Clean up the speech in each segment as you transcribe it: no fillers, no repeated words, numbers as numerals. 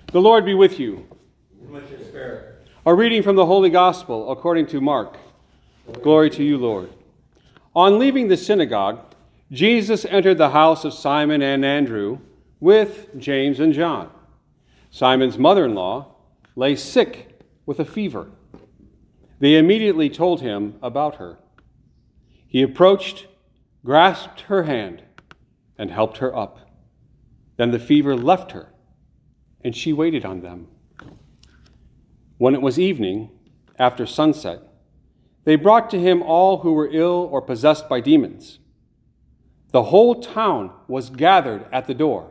The Lord be with you. And with your spirit. A reading from the Holy Gospel according to Mark. Glory to you, Lord. On leaving the synagogue, Jesus entered the house of Simon and Andrew with James and John. Simon's mother-in-law lay sick with a fever. They immediately told him about her. He approached, grasped her hand, and helped her up. Then the fever left her, and she waited on them. When it was evening, after sunset, they brought to him all who were ill or possessed by demons. The whole town was gathered at the door.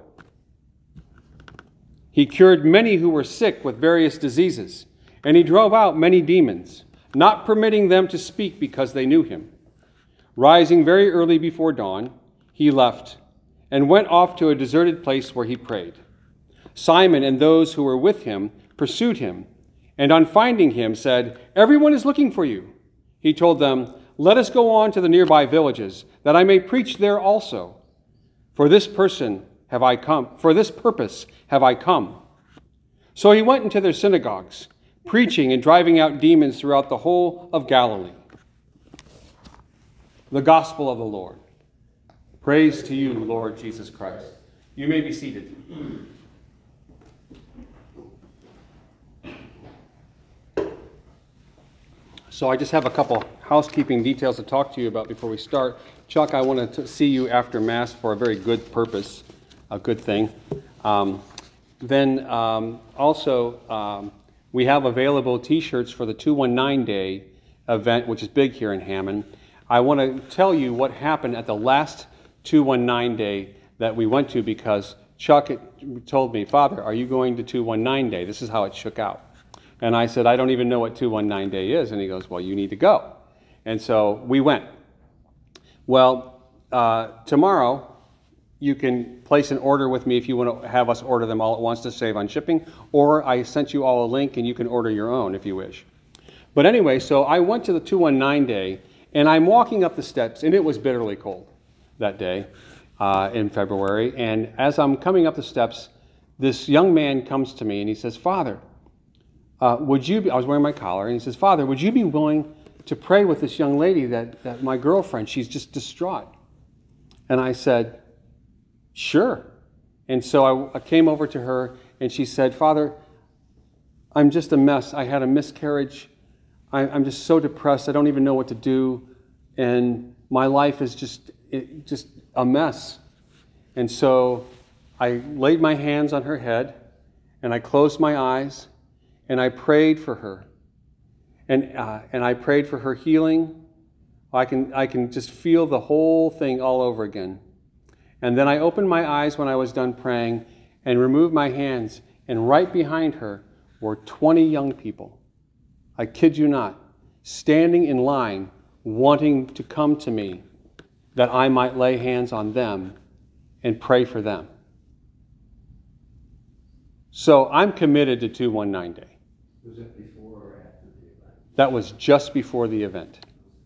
He cured many who were sick with various diseases, and he drove out many demons, not permitting them to speak because they knew him. Rising very early before dawn, he left and went off to a deserted place where he prayed. Simon and those who were with him pursued him, and on finding him said, "Everyone is looking for you." He told them, "Let us go on to the nearby villages, that I may preach there also. For this purpose have I come." So he went into their synagogues, preaching and driving out demons throughout the whole of Galilee. The Gospel of the Lord. Praise to you, Lord Jesus Christ. You may be seated. So I just have a couple housekeeping details to talk to you about before we start. Chuck, I want to see you after Mass for a very good purpose, a good thing. We have available T-shirts for the 219 Day event, which is big here in Hammond. I want to tell you what happened at the last 219 Day that we went to, because Chuck told me, "Father, are you going to 219 Day? This is how it shook out." And I said, "I don't even know what 219 Day is." And he goes, "Well, you need to go." And so we went. Well, tomorrow you can place an order with me if you want to have us order them all at once to save on shipping, or I sent you all a link and you can order your own if you wish. But anyway, so I went to the 219 Day, and I'm walking up the steps, and it was bitterly cold that day in February. And as I'm coming up the steps, this young man comes to me and he says, "Father, I was wearing my collar, and he says, "Father, would you be willing to pray with this young lady that my girlfriend, she's just distraught?" And I said, "Sure." And so I came over to her, and she said, "Father, I'm just a mess. I had a miscarriage. I'm just so depressed. I don't even know what to do. And my life is just a mess." And so I laid my hands on her head, and I closed my eyes, and I prayed for her. And I prayed for her healing. I can just feel the whole thing all over again. And then I opened my eyes when I was done praying and removed my hands, and right behind her were 20 young people. I kid you not, standing in line, wanting to come to me that I might lay hands on them and pray for them. So I'm committed to 219 Day. Was it before or after the event? That was just before the event.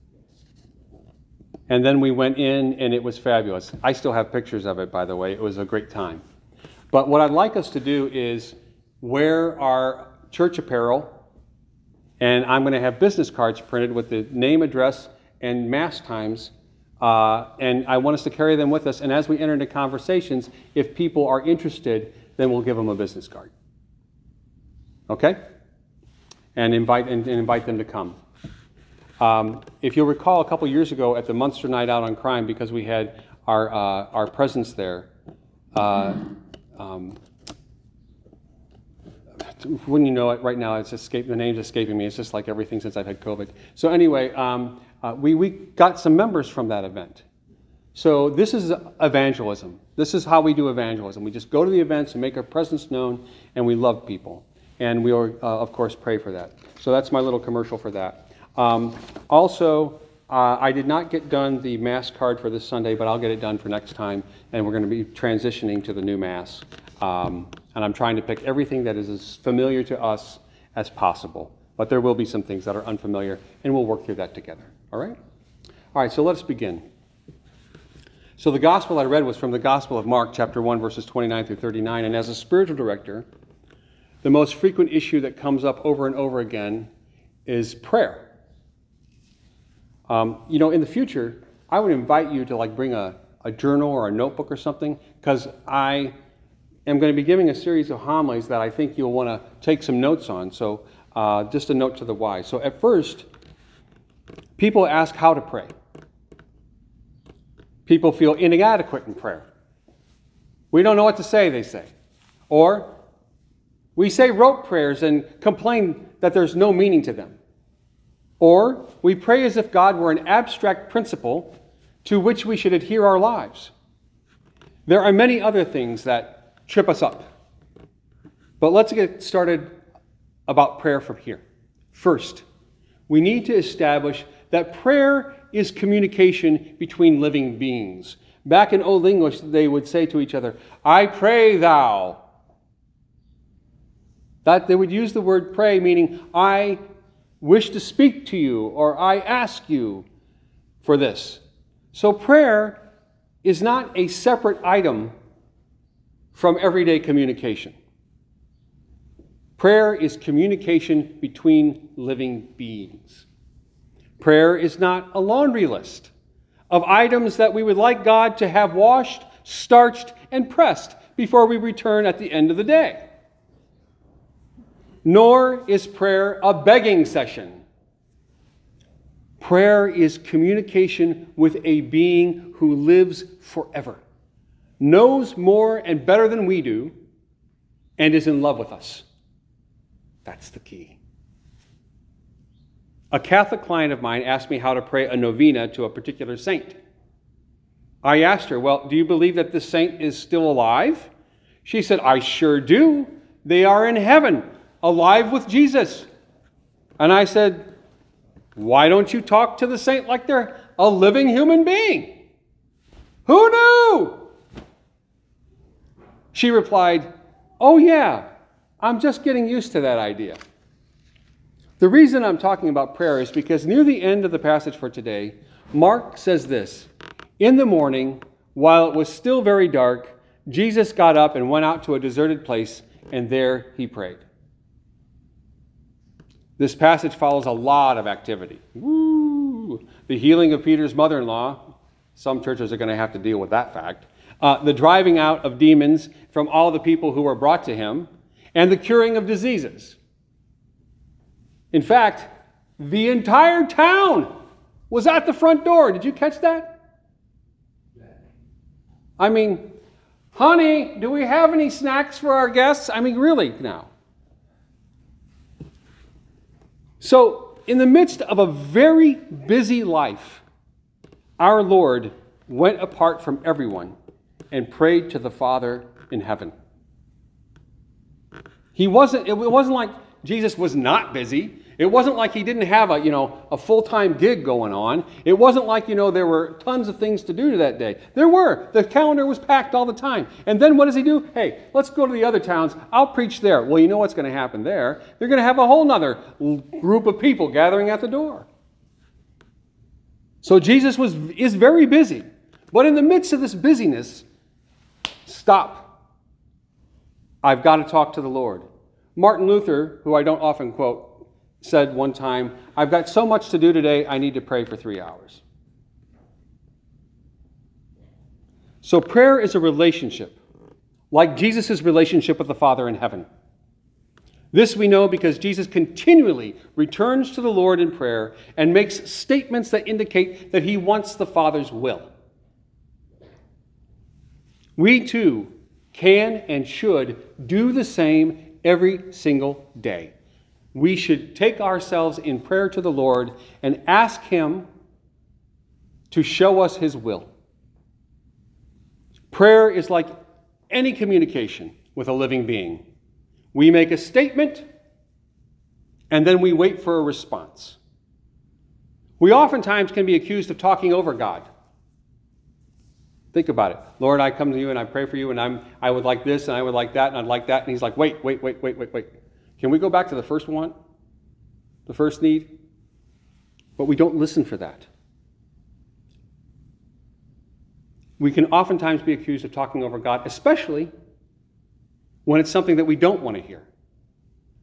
And then we went in, and it was fabulous. I still have pictures of it, by the way. It was a great time. But what I'd like us to do is wear our church apparel, and I'm going to have business cards printed with the name, address, and Mass times. And I want us to carry them with us. And as we enter into conversations, if people are interested, then we'll give them a business card. Okay? And invite them to come. If you'll recall, a couple years ago at the Munster Night Out on Crime, because we had our presence there, wouldn't you know it, right now the name's escaping me. It's just like everything since I've had COVID. So anyway, we got some members from that event. So this is evangelism. This is how we do evangelism. We just go to the events and make our presence known, and we love people. And we, of course, pray for that. So that's my little commercial for that. I did not get done the Mass card for this Sunday, but I'll get it done for next time. And we're going to be transitioning to the new Mass. And I'm trying to pick everything that is as familiar to us as possible. But there will be some things that are unfamiliar, and we'll work through that together. All right? All right, so let's begin. So the gospel I read was from the Gospel of Mark, chapter 1, verses 29 through 39. And as a spiritual director, the most frequent issue that comes up over and over again is prayer. In the future, I would invite you to bring a journal or a notebook or something, because I am going to be giving a series of homilies that I think you'll want to take some notes on. So just a note to the wise. So at first, people ask how to pray. People feel inadequate in prayer. We don't know what to say, they say. Or we say rote prayers and complain that there's no meaning to them. Or we pray as if God were an abstract principle to which we should adhere our lives. There are many other things that trip us up. But let's get started about prayer from here. First, we need to establish that prayer is communication between living beings. Back in Old English, they would say to each other, "I pray thou." That they would use the word pray, meaning I wish to speak to you, or I ask you for this. So prayer is not a separate item from everyday communication. Prayer is communication between living beings. Prayer is not a laundry list of items that we would like God to have washed, starched, and pressed before we return at the end of the day. Nor is prayer a begging session. Prayer is communication with a being who lives forever, knows more and better than we do, and is in love with us. That's the key. A Catholic client of mine asked me how to pray a novena to a particular saint. I asked her, "Well, do you believe that this saint is still alive?" She said, "I sure do. They are in heaven, alive with Jesus." And I said, "Why don't you talk to the saint like they're a living human being?" "Who knew?" She replied, "Oh yeah, I'm just getting used to that idea." The reason I'm talking about prayer is because near the end of the passage for today, Mark says this: "In the morning, while it was still very dark, Jesus got up and went out to a deserted place, and there he prayed." This passage follows a lot of activity. Woo! The healing of Peter's mother-in-law. Some churches are going to have to deal with that fact. The driving out of demons from all the people who were brought to him, and the curing of diseases. In fact, the entire town was at the front door. Did you catch that? I mean, honey, do we have any snacks for our guests? I mean, really now. So, in the midst of a very busy life, our Lord went apart from everyone and prayed to the Father in heaven. It wasn't like Jesus was not busy. It wasn't like he didn't have a full-time gig going on. It wasn't like, there were tons of things to do that day. There were. The calendar was packed all the time. And then what does he do? Hey, let's go to the other towns. I'll preach there. Well, you know what's going to happen there? They're going to have a whole nother group of people gathering at the door. So Jesus is very busy. But in the midst of this busyness, stop. I've got to talk to the Lord. Martin Luther, who I don't often quote, said one time, "I've got so much to do today, I need to pray for 3 hours." So prayer is a relationship, like Jesus' relationship with the Father in heaven. This we know because Jesus continually returns to the Lord in prayer and makes statements that indicate that he wants the Father's will. We too can and should do the same every single day. We should take ourselves in prayer to the Lord and ask him to show us his will. Prayer is like any communication with a living being. We make a statement, and then we wait for a response. We oftentimes can be accused of talking over God. Think about it. "Lord, I come to you and I pray for you, and I would like this, and I would like that, and I'd like that." And he's like, wait. Can we go back to the first one? The first need? But we don't listen for that. We can oftentimes be accused of talking over God, especially when it's something that we don't want to hear.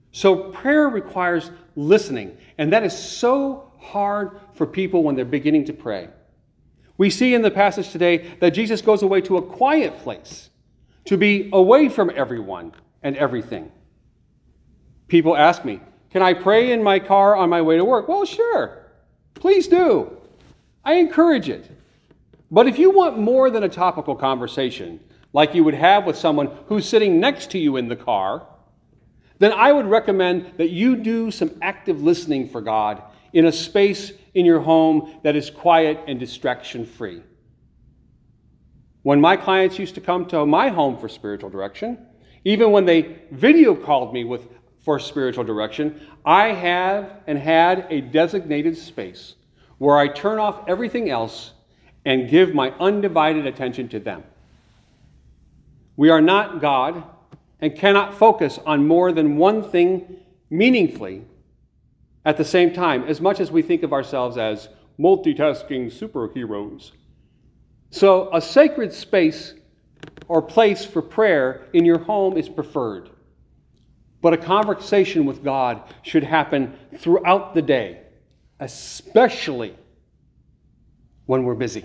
So prayer requires listening, and that is so hard for people when they're beginning to pray. We see in the passage today that Jesus goes away to a quiet place to be away from everyone and everything. People ask me, can I pray in my car on my way to work? Well, sure. Please do. I encourage it. But if you want more than a topical conversation, like you would have with someone who's sitting next to you in the car, then I would recommend that you do some active listening for God in a space in your home that is quiet and distraction-free. When my clients used to come to my home for spiritual direction, even when they video called me for spiritual direction, I have and had a designated space where I turn off everything else and give my undivided attention to them. We are not God and cannot focus on more than one thing meaningfully at the same time, as much as we think of ourselves as multitasking superheroes. So a sacred space or place for prayer in your home is preferred. But a conversation with God should happen throughout the day, especially when we're busy.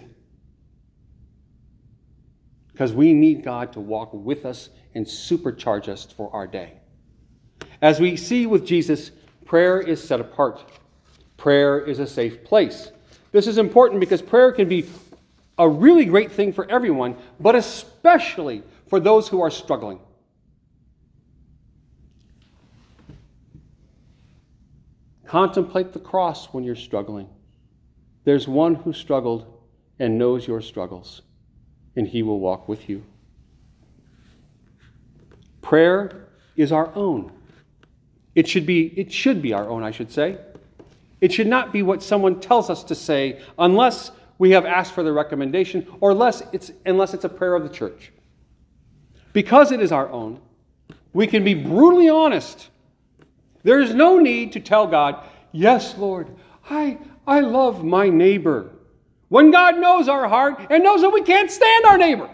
Because we need God to walk with us and supercharge us for our day. As we see with Jesus, prayer is set apart. Prayer is a safe place. This is important because prayer can be a really great thing for everyone, but especially for those who are struggling. Contemplate the cross when you're struggling. There's one who struggled and knows your struggles, and he will walk with you. Prayer is our own. It should be our own, I should say. It should not be what someone tells us to say unless we have asked for the recommendation or unless it's a prayer of the church. Because it is our own, we can be brutally honest. There is no need to tell God, yes, Lord, I love my neighbor. When God knows our heart and knows that we can't stand our neighbor.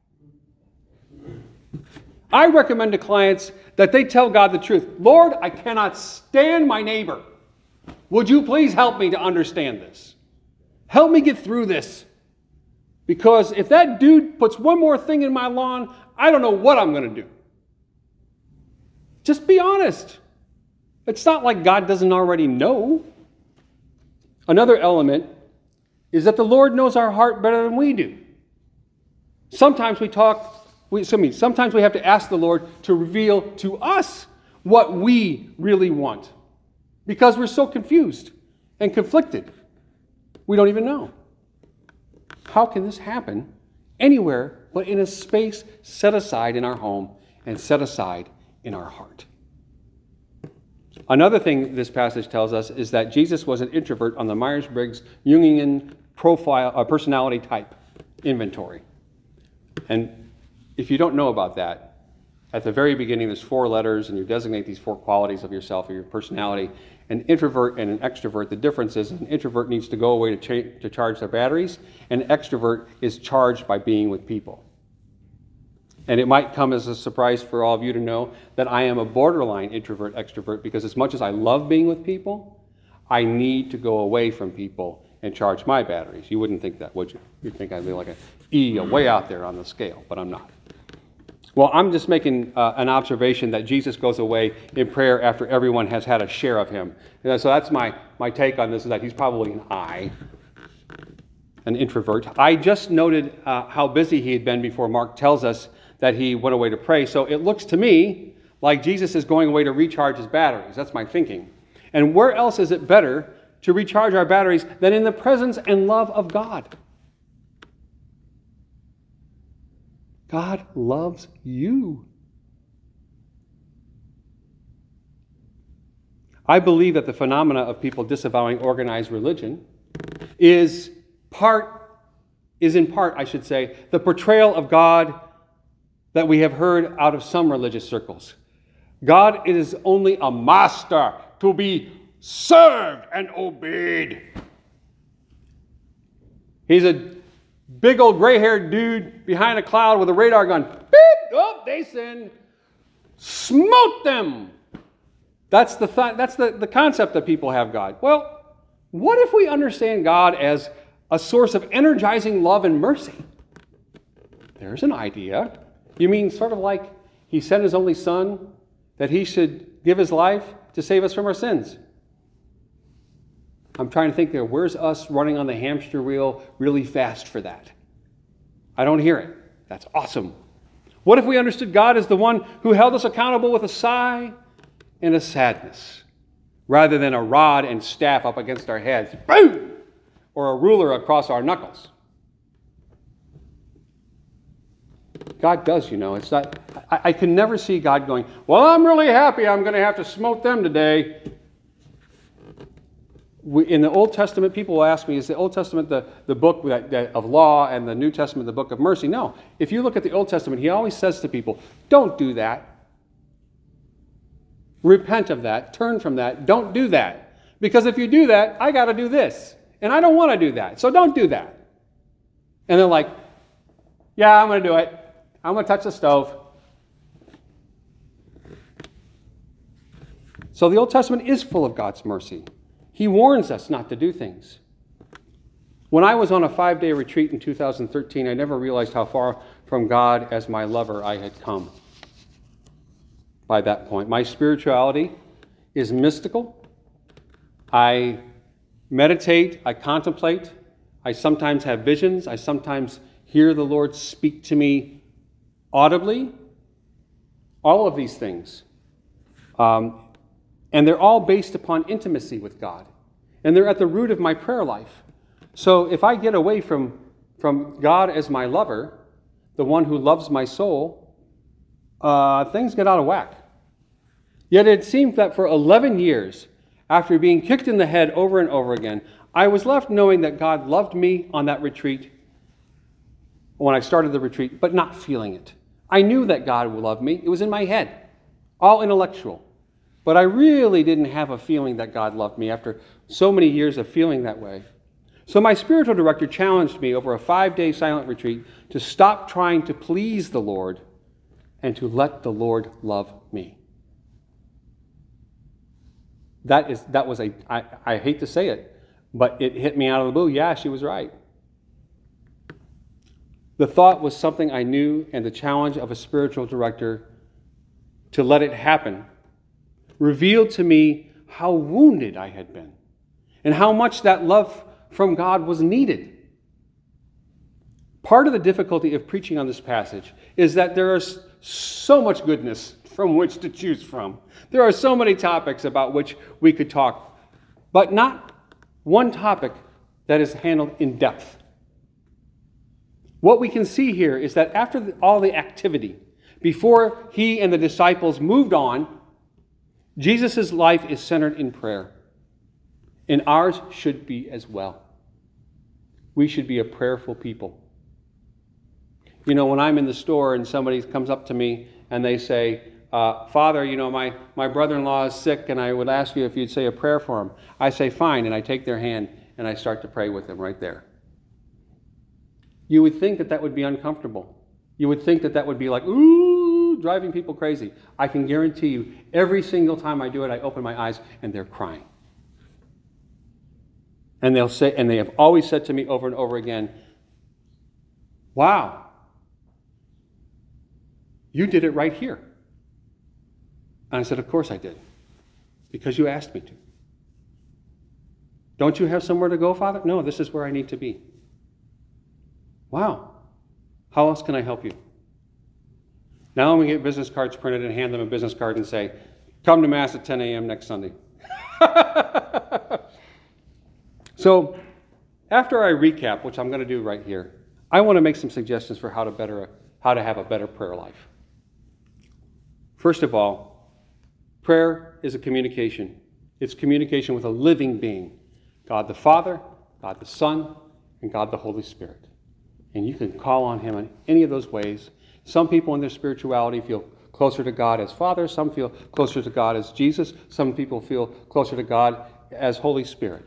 I recommend to clients that they tell God the truth. Lord, I cannot stand my neighbor. Would you please help me to understand this? Help me get through this. Because if that dude puts one more thing in my lawn, I don't know what I'm going to do. Just be honest. It's not like God doesn't already know. Another element is that the Lord knows our heart better than we do. Sometimes we have to ask the Lord to reveal to us what we really want because we're so confused and conflicted. We don't even know. How can this happen anywhere but in a space set aside in our home and set aside in our heart? Another thing this passage tells us is that Jesus was an introvert on the Myers-Briggs Jungian personality type inventory. And if you don't know about that, at the very beginning there's 4 letters and you designate these 4 qualities of yourself or your personality. An introvert and an extrovert, the difference is an introvert needs to go away to charge their batteries, and an extrovert is charged by being with people. And it might come as a surprise for all of you to know that I am a borderline introvert-extrovert because as much as I love being with people, I need to go away from people and charge my batteries. You wouldn't think that, would you? You'd think I'd be like an E, way out there on the scale, but I'm not. Well, I'm just making an observation that Jesus goes away in prayer after everyone has had a share of him. So that's my take on this, is that he's probably an introvert. I just noted how busy he had been before Mark tells us that he went away to pray. So it looks to me like Jesus is going away to recharge his batteries. That's my thinking. And where else is it better to recharge our batteries than in the presence and love of God? God loves you. I believe that the phenomena of people disavowing organized religion is in part, the portrayal of God that we have heard out of some religious circles. God is only a master to be served and obeyed. He's a big old gray-haired dude behind a cloud with a radar gun. Beep! Oh, they sinned. Smote them. That's the concept that people have God. Well, what if we understand God as a source of energizing love and mercy? There's an idea. You mean sort of like he sent his only son that he should give his life to save us from our sins? I'm trying to think there. Where's us running on the hamster wheel really fast for that? I don't hear it. That's awesome. What if we understood God as the one who held us accountable with a sigh and a sadness, rather than a rod and staff up against our heads, boom, or a ruler across our knuckles? God does, It's not. I can never see God going, well, I'm really happy I'm going to have to smote them today. In the Old Testament, people will ask me, is the Old Testament the book of law and the New Testament the book of mercy? No. If you look at the Old Testament, he always says to people, don't do that. Repent of that. Turn from that. Don't do that. Because if you do that, I got to do this. And I don't want to do that. So don't do that. And they're like, yeah, I'm going to do it. I'm going to touch the stove. So the Old Testament is full of God's mercy. He warns us not to do things. When I was on a 5-day retreat in 2013, I never realized how far from God as my lover I had come by that point. My spirituality is mystical. I meditate, I contemplate, I sometimes have visions, I sometimes hear the Lord speak to me audibly. All of these things. And they're all based upon intimacy with God. And they're at the root of my prayer life. So if I get away from God as my lover, the one who loves my soul, things get out of whack. Yet it seemed that for 11 years, after being kicked in the head over and over again, I was left knowing that God loved me on that retreat when I started the retreat, but not feeling it. I knew that God would love me. It was in my head, all intellectual. But I really didn't have a feeling that God loved me after so many years of feeling that way. So my spiritual director challenged me over a 5-day silent retreat to stop trying to please the Lord and to let the Lord love me. I hate to say it, but it hit me out of the blue. Yeah, she was right. The thought was something I knew, and the challenge of a spiritual director to let it happen revealed to me how wounded I had been and how much that love from God was needed. Part of the difficulty of preaching on this passage is that there is so much goodness from which to choose from. There are so many topics about which we could talk, but not one topic that is handled in depth. What we can see here is that after all the activity, before he and the disciples moved on, Jesus' life is centered in prayer. And ours should be as well. We should be a prayerful people. When I'm in the store and somebody comes up to me and they say, Father, my brother-in-law is sick and I would ask you if you'd say a prayer for him. I say, fine, and I take their hand and I start to pray with them right there. You would think that would be uncomfortable. You would think that would be like, ooh, driving people crazy. I can guarantee you, every single time I do it, I open my eyes and they're crying. And they'll say, and they have always said to me over and over again, wow, you did it right here. And I said, of course I did, because you asked me to. Don't you have somewhere to go, Father? No, this is where I need to be. Wow. How else can I help you? Now we get business cards printed and hand them a business card and say, come to Mass at 10 a.m. next Sunday. So after I recap, which I'm going to do right here, I want to make some suggestions for how to have a better prayer life. First of all, prayer is a communication. It's communication with a living being, God the Father, God the Son, and God the Holy Spirit. And you can call on him in any of those ways. Some people in their spirituality feel closer to God as Father. Some feel closer to God as Jesus. Some people feel closer to God as Holy Spirit.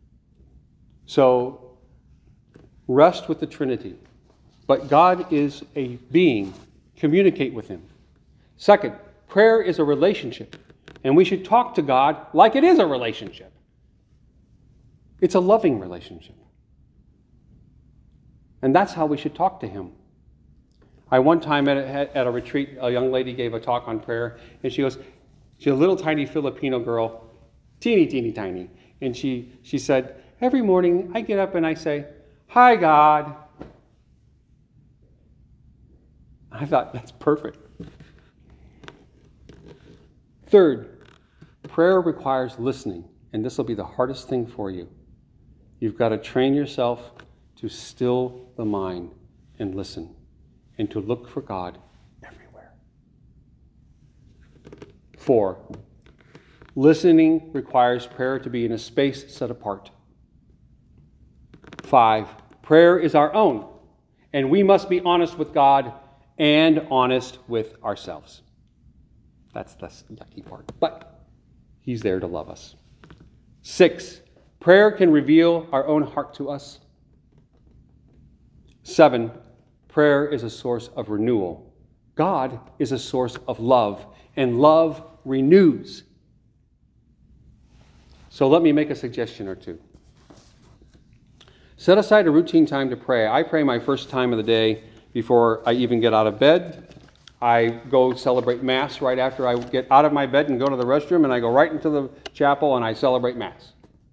So rest with the Trinity. But God is a being. Communicate with him. Second, prayer is a relationship. And we should talk to God like it is a relationship. It's a loving relationship. And that's how we should talk to him. One time at a retreat, a young lady gave a talk on prayer, and she's a little tiny Filipino girl, teeny tiny. And she said, every morning I get up and I say, "Hi, God." I thought, that's perfect. Third, prayer requires listening, and this will be the hardest thing for you. You've got to train yourself to still the mind and listen, and to look for God everywhere. 4, listening requires prayer to be in a space set apart. 5, prayer is our own, and we must be honest with God and honest with ourselves. That's the yucky part, but he's there to love us. 6, prayer can reveal our own heart to us. 7, prayer is a source of renewal. God is a source of love, and love renews. So let me make a suggestion or two. Set aside a routine time to pray. I pray my first time of the day before I even get out of bed. I go celebrate Mass right after I get out of my bed and go to the restroom, and I go right into the chapel and I celebrate Mass.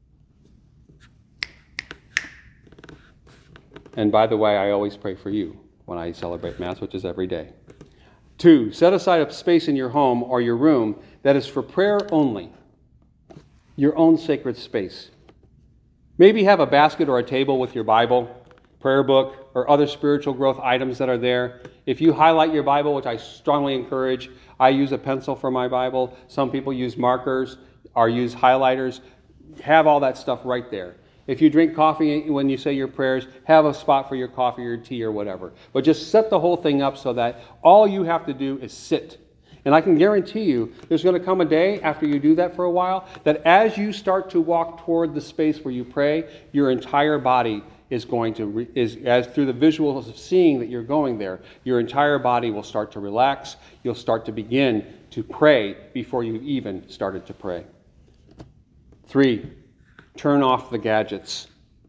And by the way, I always pray for you when I celebrate Mass, which is every day. 2, set aside a space in your home or your room that is for prayer only. Your own sacred space. Maybe have a basket or a table with your Bible, prayer book, or other spiritual growth items that are there. If you highlight your Bible, which I strongly encourage, I use a pencil for my Bible. Some people use markers or use highlighters. Have all that stuff right there. If you drink coffee when you say your prayers, have a spot for your coffee or tea or whatever. But just set the whole thing up so that all you have to do is sit. And I can guarantee you, there's going to come a day after you do that for a while, that as you start to walk toward the space where you pray, your entire body is going to, as through the visuals of seeing that you're going there, your entire body will start to relax. You'll start to begin to pray before you've even started to pray. 3, turn off the gadgets.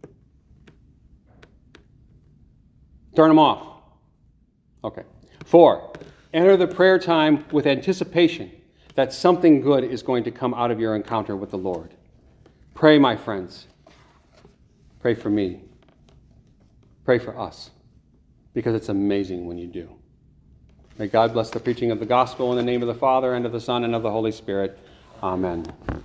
Turn them off. Okay. 4, enter the prayer time with anticipation that something good is going to come out of your encounter with the Lord. Pray, my friends. Pray for me. Pray for us. Because it's amazing when you do. May God bless the preaching of the gospel in the name of the Father, and of the Son, and of the Holy Spirit. Amen.